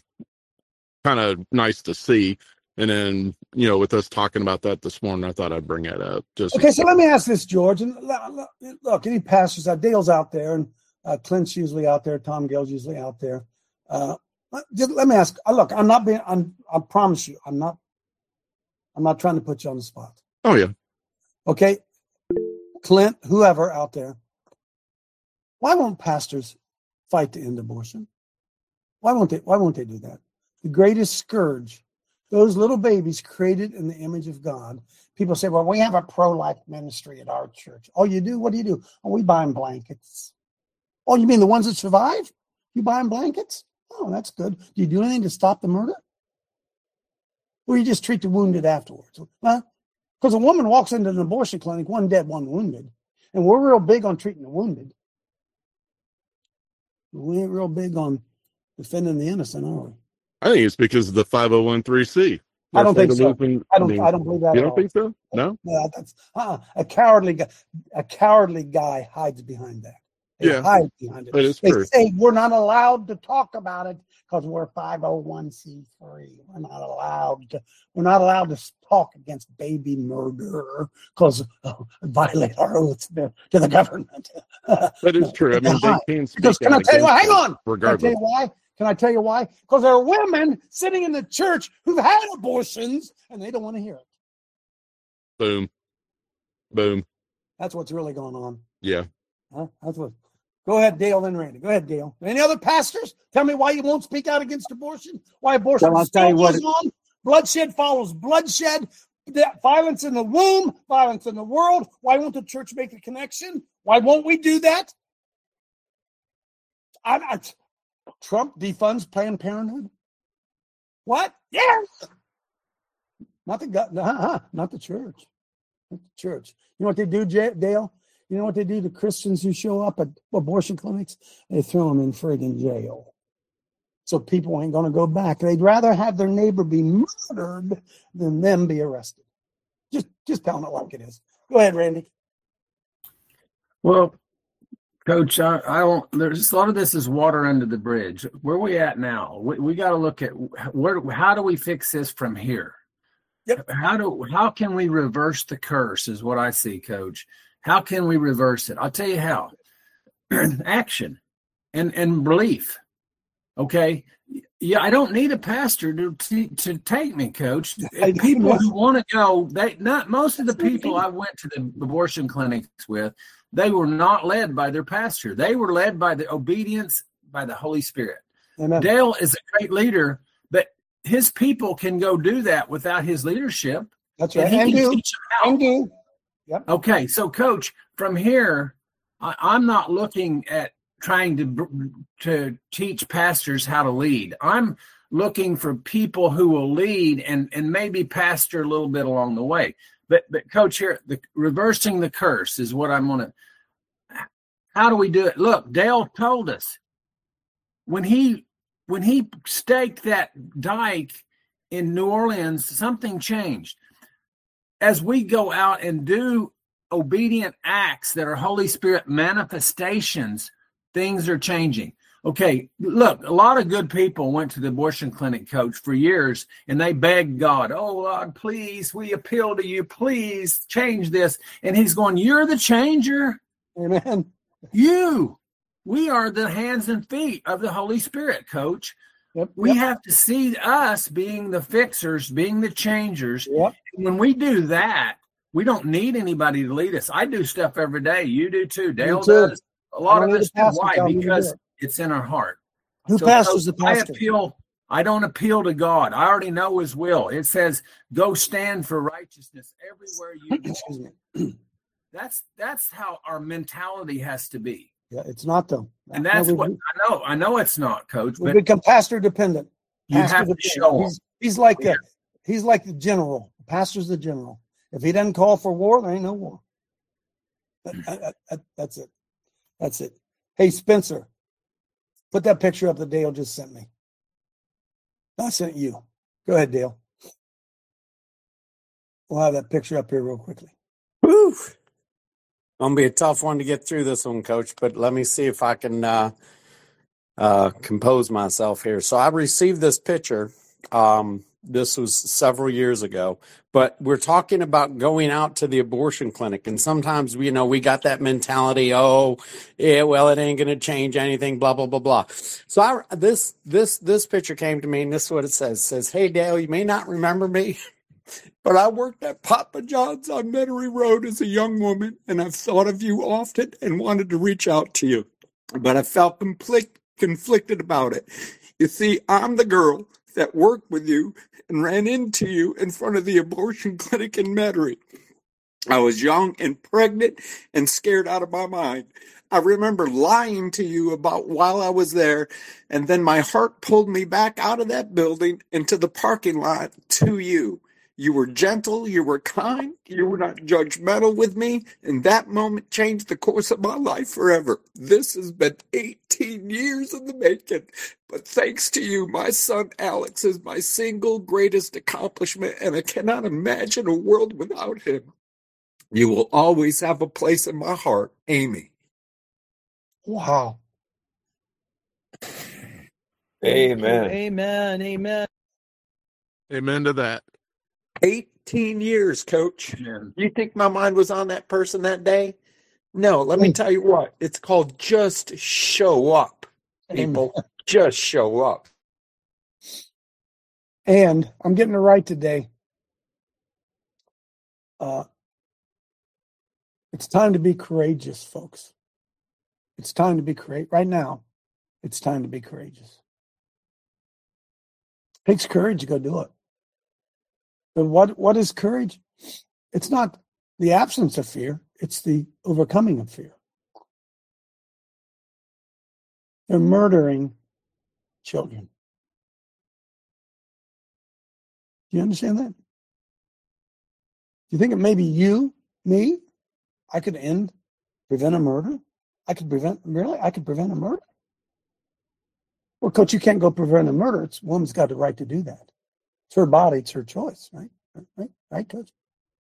Speaker 9: nice to see. And then, with us talking about that this morning, I thought I'd bring that up.
Speaker 6: Okay, so let me ask this, George. And look, any pastors, Dale's out there, and Clint's usually out there, Tom Gill's usually out there. Let me ask. Look, I promise you, I'm not trying to put you on the spot.
Speaker 9: Oh yeah.
Speaker 6: Okay, Clint, whoever out there, why won't pastors fight to end abortion? Why won't they do that? The greatest scourge. Those little babies created in the image of God. People say, well, we have a pro-life ministry at our church. Oh, you do? What do you do? Oh, we buy them blankets. Oh, you mean the ones that survive? You buy them blankets? Oh, that's good. Do you do anything to stop the murder? Or you just treat the wounded afterwards? Huh? Because a woman walks into an abortion clinic, one dead, one wounded. And we're real big on treating the wounded. We ain't real big on defending the innocent, are we?
Speaker 9: I think it's because of the 501(c)(3).
Speaker 6: I don't think so. I don't believe that.
Speaker 9: You don't think so? No.
Speaker 6: No, that's a cowardly guy. A cowardly guy hides behind that. They hide behind it.
Speaker 9: But it's
Speaker 6: they
Speaker 9: true.
Speaker 6: say we're not allowed to talk about it because we're 501(c)(3). We're not allowed to talk against baby murder because violate our oath to the government.
Speaker 9: That is true. I mean, they can speak
Speaker 6: because, can I tell you why? Hang on.
Speaker 9: Regardless.
Speaker 6: Can I tell you why? Can I tell you why? Because there are women sitting in the church who've had abortions and they don't want to hear it.
Speaker 9: Boom. Boom.
Speaker 6: That's what's really going on.
Speaker 9: Yeah.
Speaker 6: Huh? That's what. Go ahead, Dale, then Randy. Go ahead, Dale. Any other pastors? Tell me why you won't speak out against abortion. Why abortion still goes on. Bloodshed follows bloodshed. Violence in the womb, violence in the world. Why won't the church make a connection? Why won't we do that? Trump defunds Planned Parenthood. What? Yes. Not the not the church. Not the church. You know what they do, Dale? You know what they do to Christians who show up at abortion clinics? They throw them in friggin' jail. So people ain't going to go back. They'd rather have their neighbor be murdered than them be arrested. Just telling it like it is. Go ahead, Randy.
Speaker 11: Well, Coach, I don't. There's a lot of this is water under the bridge. Where are we at now? We got to look at how do we fix this from here?
Speaker 6: Yep.
Speaker 11: How can we reverse the curse? Is what I see, Coach. How can we reverse it? I'll tell you how. Action and belief. Okay. Yeah, I don't need a pastor to take me, Coach. People who want to go, most of the people I went to the abortion clinics with, they were not led by their pastor. They were led by the obedience by the Holy Spirit.
Speaker 6: Amen.
Speaker 11: Dale is a great leader, but his people can go do that without his leadership.
Speaker 6: That's right.
Speaker 11: And he can teach them how.
Speaker 6: Yep.
Speaker 11: Okay, so Coach, from here, I'm not looking at trying to teach pastors how to lead. I'm looking for people who will lead and maybe pastor a little bit along the way. But Coach, here, reversing the curse is what I'm going to. How do we do it? Look, Dale told us when he when he staked that dike in New Orleans, something changed. As we go out and do obedient acts that are Holy Spirit manifestations, things are changing. Okay, look, a lot of good people went to the abortion clinic, Coach, for years, and they begged God, oh, Lord, please, we appeal to you, please change this. And he's going, you're the changer.
Speaker 6: Amen.
Speaker 11: We are the hands and feet of the Holy Spirit, Coach. We have to see us being the fixers, being the changers.
Speaker 6: Yep.
Speaker 11: When we do that, we don't need anybody to lead us. I do stuff every day. You do too. Dale does. A lot of us do. Why? Because it's in our heart.
Speaker 6: Who pastors the pastor?
Speaker 11: I don't appeal to God. I already know his will. It says, go stand for righteousness everywhere you go.
Speaker 6: Excuse me.
Speaker 11: That's how our mentality has to be.
Speaker 6: Yeah, it's not though.
Speaker 11: And that's what I know. I know it's not, Coach.
Speaker 6: We become pastor dependent.
Speaker 11: You have to show him.
Speaker 6: He's like the general. The pastor's the general. If he doesn't call for war, there ain't no war. That's it. That's it. Hey, Spencer, put that picture up that Dale just sent me. I sent you. Go ahead, Dale. We'll have that picture up here real quickly.
Speaker 10: Woo! Gonna be a tough one to get through this one, Coach, but let me see if I can compose myself here. So I received this picture. This was several years ago, but we're talking about going out to the abortion clinic. And sometimes, we got that mentality, oh, yeah, well, it ain't going to change anything, blah, blah, blah, blah. So this picture came to me, and this is what it says. It says, hey, Dale, you may not remember me, but I worked at Papa John's on Metairie Road as a young woman, and I've thought of you often and wanted to reach out to you, but I felt conflicted about it. You see, I'm the girl that worked with you and ran into you in front of the abortion clinic in Metairie. I was young and pregnant and scared out of my mind. I remember lying to you about while I was there, and then my heart pulled me back out of that building into the parking lot to you. You were gentle, you were kind, you were not judgmental with me, and that moment changed the course of my life forever. This has been 18 years in the making, but thanks to you, my son Alex is my single greatest accomplishment, and I cannot imagine a world without him. You will always have a place in my heart, Amy.
Speaker 6: Wow.
Speaker 5: Amen.
Speaker 12: Amen. Amen.
Speaker 9: Amen to that.
Speaker 10: 18 years, Coach. You think my mind was on that person that day? No, let me tell you what. It's called just show up, people. Just show up.
Speaker 6: And I'm getting it right today. It's time to be courageous, folks. It's time to be courageous. Right now, it's time to be courageous. It takes courage to go do it. But what is courage? It's not the absence of fear. It's the overcoming of fear. They're murdering children. Do you understand that? Do you think it may be you, me? I could prevent a murder? I could prevent a murder? Well, Coach, you can't go prevent a murder. It's woman's got the right to do that. It's her body, it's her choice, right? Right, Coach?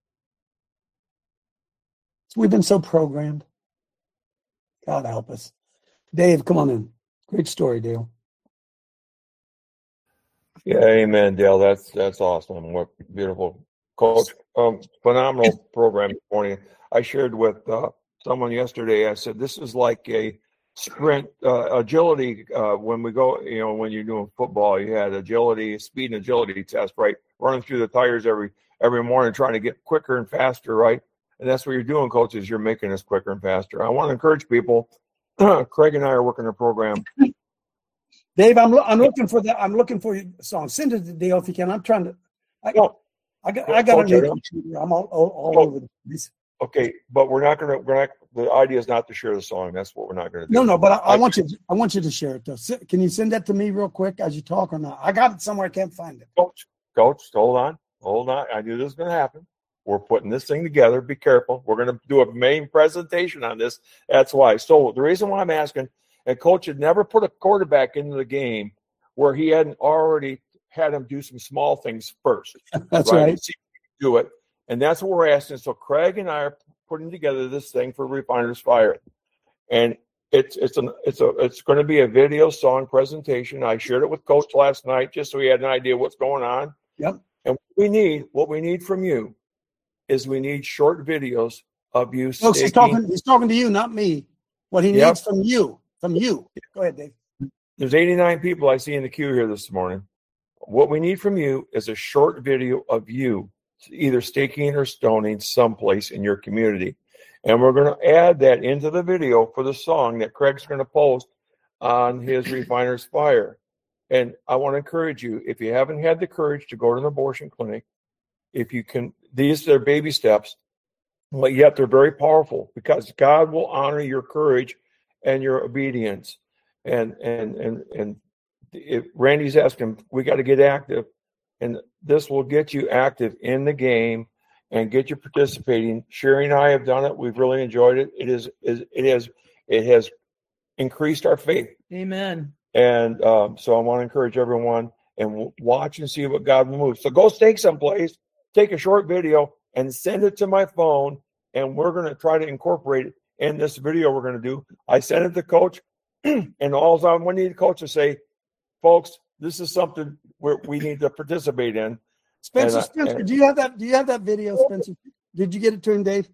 Speaker 6: So we've been so programmed. God help us. Dave, come on in. Great story, Dale.
Speaker 5: Yeah, amen, Dale. That's awesome. What beautiful, Coach. Phenomenal program this morning. I shared with someone yesterday. I said this is like a sprint agility when we go. When you're doing football, you had agility, speed and agility test, right? Running through the tires every morning, trying to get quicker and faster, right? And that's what you're doing, Coach. Is you're making us quicker and faster. I want to encourage people. Craig and I are working a program.
Speaker 6: Dave, I'm looking for that. I'm looking for your song. Send it to Dale if you can. I'm trying to. I got I'm all over the place.
Speaker 5: Okay, but the idea is not to share the song. That's what we're not going to do.
Speaker 6: No, but I want you to share it though. Can you send that to me real quick as you talk or not? I got it somewhere. I can't find it.
Speaker 5: Coach, hold on. I knew this was going to happen. We're putting this thing together. Be careful. We're going to do a main presentation on this. That's why. So the reason why I'm asking, and Coach had never put a quarterback into the game where he hadn't already had him do some small things first.
Speaker 6: That's right.
Speaker 5: See if he can do it. And that's what we're asking. So Craig and I are putting together this thing for Refiner's Fire. And it's going to be a video song presentation. I shared it with Coach last night just so he had an idea what's going on.
Speaker 6: Yep.
Speaker 5: And what we need from you is we need short videos of you.
Speaker 6: Folks, he's talking to you, not me. What he needs from you. Go ahead, Dave.
Speaker 5: There's 89 people I see in the queue here this morning. What we need from you is a short video of you either staking or stoning someplace in your community. And we're going to add that into the video for the song that Craig's going to post on his Refiner's Fire. And I want to encourage you, if you haven't had the courage to go to an abortion clinic, if you can, these are baby steps, but yet they're very powerful because God will honor your courage and your obedience. And if Randy's asking, we got to get active, and this will get you active in the game and get you participating. Sherry and I have done it. We've really enjoyed it. It has increased our faith.
Speaker 12: Amen.
Speaker 5: And so I want to encourage everyone and watch and see what God will move. So go stake someplace, take a short video, and send it to my phone, and we're going to try to incorporate it in this video we're going to do. I sent it to Coach, and all I need the coach to say, folks, this is something we need to participate in.
Speaker 6: Spencer, do you have that video, Spencer? Did you get it to him, Dave?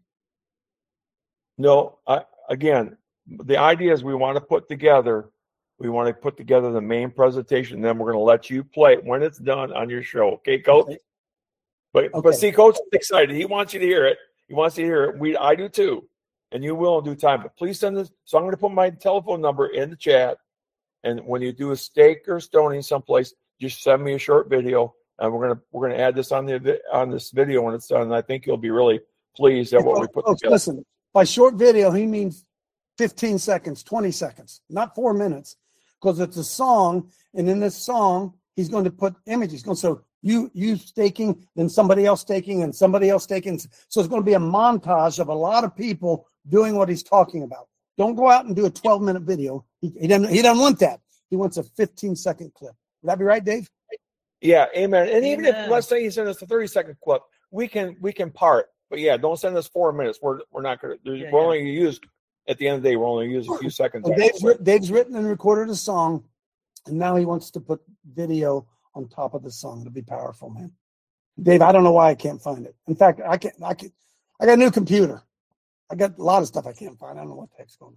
Speaker 5: No. Again, the idea is we want to put together the main presentation, and then we're going to let you play it when it's done on your show. Okay, Coach? Okay. But see, Coach is excited. He wants you to hear it. He wants you to hear it. I do too. And you will in due time. But please send this. So I'm going to put my telephone number in the chat. And when you do a stake or stoning someplace, just send me a short video. And we're gonna add this on this video when it's done. And I think you'll be really pleased at what we put together.
Speaker 6: Listen, by short video, he means 15 seconds, 20 seconds, not 4 minutes, because it's a song. And in this song, he's going to put images. So you staking, then somebody else staking, and somebody else staking. So it's going to be a montage of a lot of people doing what he's talking about. Don't go out and do a 12-minute video. He doesn't want that. He wants a 15-second clip. Would that be right, Dave?
Speaker 5: Yeah, amen. And even if, let's say you send us a 30-second clip, we can part. But yeah, don't send us 4 minutes. We're not going to. We're only going to use at the end of the day. We're only going to use a few seconds.
Speaker 6: Well, Dave's written and recorded a song, and now he wants to put video on top of the song. It'll be powerful, man. Dave, I don't know why I can't find it. In fact, I got a new computer. I got a lot of stuff I can't find. I don't know what the heck's going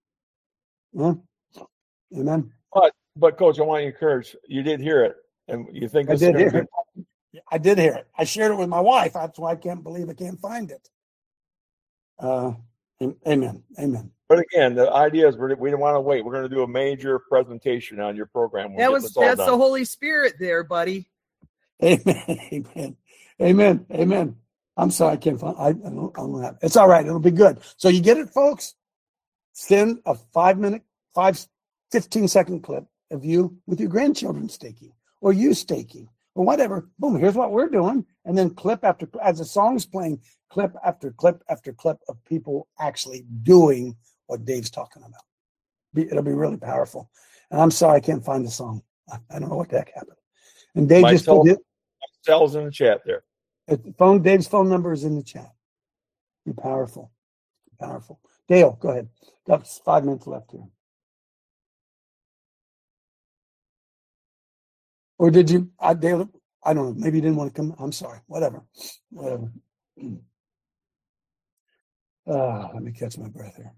Speaker 6: on. Huh? Amen.
Speaker 5: But Coach, I want to encourage you. Did hear it, and you think
Speaker 6: I did hear it. I did hear it. I shared it with my wife. That's why I can't believe I can't find it. Amen.
Speaker 5: But again, the idea is we don't want to wait. We're going to do a major presentation on your program.
Speaker 12: That's the Holy Spirit there, buddy.
Speaker 6: Amen. I'm sorry, I can't find. I don't have. It's all right. It'll be good. So you get it, folks. Send a 15-second clip of you with your grandchildren staking, or you staking, or whatever. Boom. Here's what we're doing, and then clip after, as the song's playing, clip after clip after clip of people actually doing what Dave's talking about. It'll be really powerful. And I'm sorry I can't find the song. I don't know what the heck happened. And Dave just put it.
Speaker 5: Cells in the chat there.
Speaker 6: Dave's phone number is in the chat. Be powerful. Dale, go ahead. Got 5 minutes left here. Or did you, Dale? I don't know. Maybe you didn't want to come. I'm sorry. Whatever. Let me catch my breath here.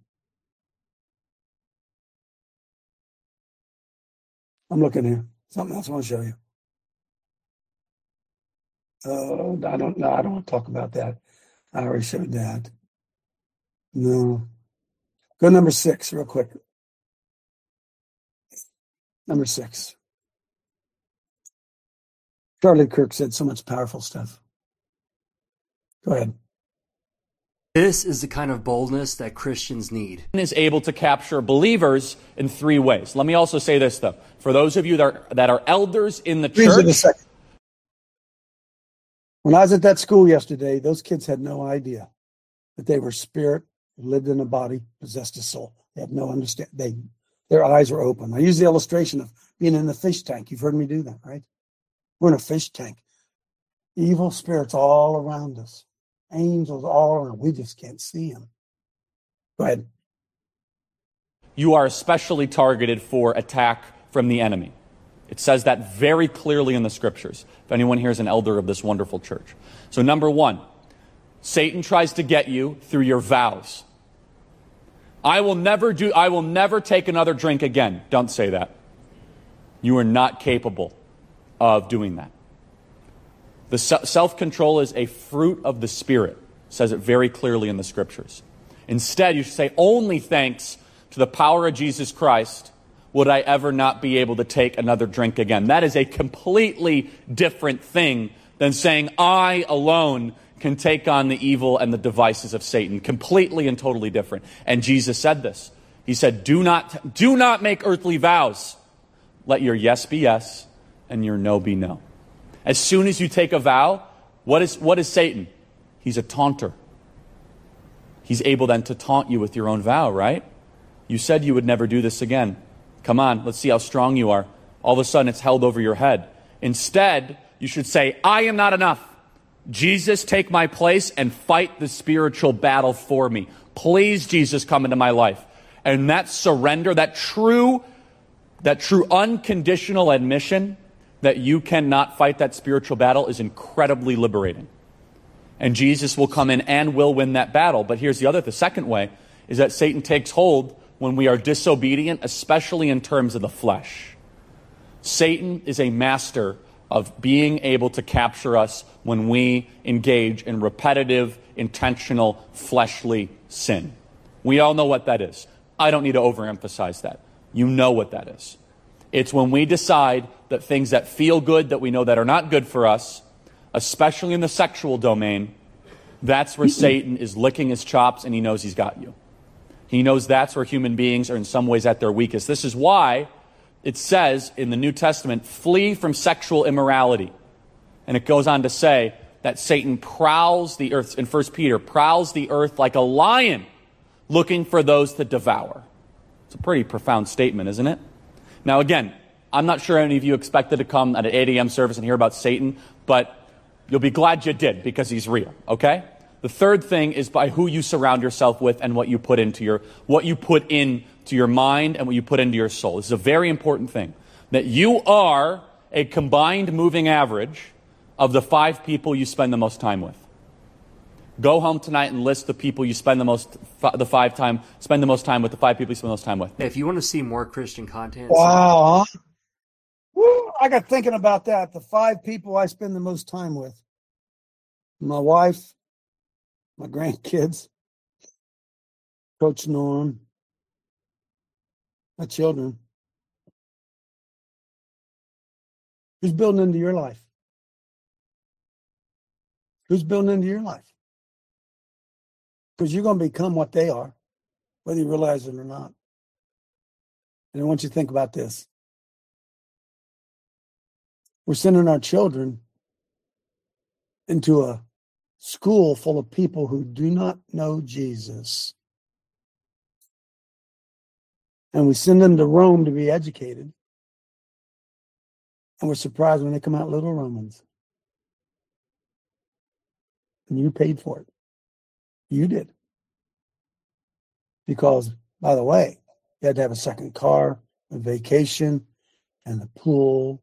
Speaker 6: I'm looking here. Something else I want to show you. I don't know. I don't want to talk about that. I already showed that. No. Go number 6 real quick. Number 6. Charlie Kirk said so much powerful stuff. Go ahead.
Speaker 13: This is the kind of boldness that Christians need.
Speaker 14: Is able to capture believers in 3 ways. Let me also say this, though. For those of you that are elders in the church.
Speaker 6: When I was at that school yesterday, those kids had no idea that they were spirit, lived in a body, possessed a soul. They had no understanding. Their eyes were open. I use the illustration of being in the fish tank. You've heard me do that, right? We're in a fish tank. Evil spirits all around us. Angels all around. We just can't see them. Go ahead.
Speaker 14: You are especially targeted for attack from the enemy. It says that very clearly in the scriptures. If anyone here is an elder of this wonderful church. So number one, Satan tries to get you through your vows. I will never take another drink again. Don't say that. You are not capable of doing that. The self-control is a fruit of the Spirit. It says it very clearly in the scriptures. Instead, you should say, only thanks to the power of Jesus Christ would I ever not be able to take another drink again. That is a completely different thing than saying I alone can take on the evil and the devices of Satan. Completely and totally different. And Jesus said this. He said, do not make earthly vows. Let your yes be yes and your no be no. As soon as you take a vow, what is Satan? He's a taunter. He's able then to taunt you with your own vow, right? You said you would never do this again. Come on, let's see how strong you are. All of a sudden, it's held over your head. Instead, you should say, I am not enough. Jesus, take my place and fight the spiritual battle for me. Please, Jesus, come into my life. And that surrender, that true unconditional admission that you cannot fight that spiritual battle is incredibly liberating. And Jesus will come in and will win that battle. But here's the second way, is that Satan takes hold when we are disobedient, especially in terms of the flesh. Satan is a master of being able to capture us when we engage in repetitive, intentional, fleshly sin. We all know what that is. I don't need to overemphasize that. You know what that is. It's when we decide that things that feel good, that we know that are not good for us, especially in the sexual domain, that's where Satan is licking his chops and he knows he's got you. He knows that's where human beings are in some ways at their weakest. This is why it says in the New Testament, flee from sexual immorality. And it goes on to say that Satan prowls the earth, in 1 Peter, prowls the earth like a lion looking for those to devour. It's a pretty profound statement, isn't it? Now again, I'm not sure any of you expected to come at an 8 a.m. service and hear about Satan, but you'll be glad you did because he's real, okay? The third thing is by who you surround yourself with and what you put into your mind and what you put into your soul. This is a very important thing. That you are a combined moving average of the 5 people you spend the most time with. Go home tonight and list the people you spend the most time with, the 5 people you spend the most time with.
Speaker 13: If you want to see more Christian content.
Speaker 6: Wow. Woo, I got thinking about that. The 5 people I spend the most time with. My wife, my grandkids, Coach Norm, my children. Who's building into your life? Who's building into your life? Because you're going to become what they are, whether you realize it or not. And I want you to think about this. We're sending our children into a school full of people who do not know Jesus. And we send them to Rome to be educated. And we're surprised when they come out little Romans. And you paid for it. You did. Because, by the way, you had to have a second car, a vacation, and the pool.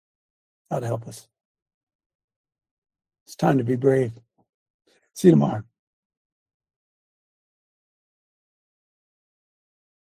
Speaker 6: God help us. It's time to be brave. See you tomorrow.